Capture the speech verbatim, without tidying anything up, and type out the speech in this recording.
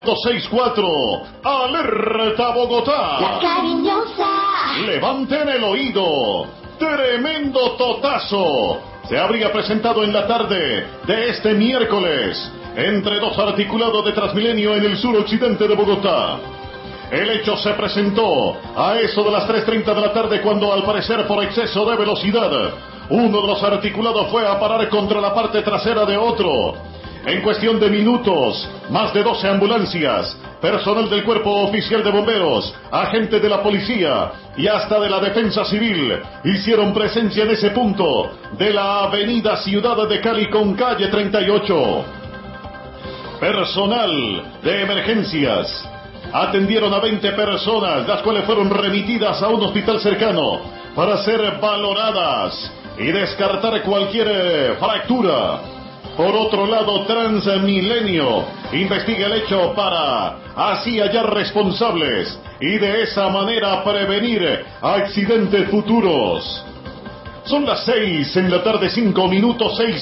dos seis cuatro, Alerta Bogotá. La cariñosa. Levanten el oído. Tremendo totazo se habría presentado en la tarde de este miércoles entre dos articulados de Transmilenio en el suroccidente de Bogotá. El hecho se presentó a eso de las tres treinta de la tarde cuando, al parecer por exceso de velocidad, uno de los articulados fue a parar contra la parte trasera de otro. En cuestión de minutos, más de doce ambulancias, personal del Cuerpo Oficial de Bomberos, agentes de la policía y hasta de la Defensa Civil hicieron presencia en ese punto de la avenida Ciudad de Cali con calle treinta y ocho. Personal de emergencias atendieron a veinte personas, las cuales fueron remitidas a un hospital cercano para ser valoradas y descartar cualquier fractura. Por otro lado, Transmilenio investiga el hecho para así hallar responsables y de esa manera prevenir accidentes futuros. Son las seis en la tarde, cinco minutos, seis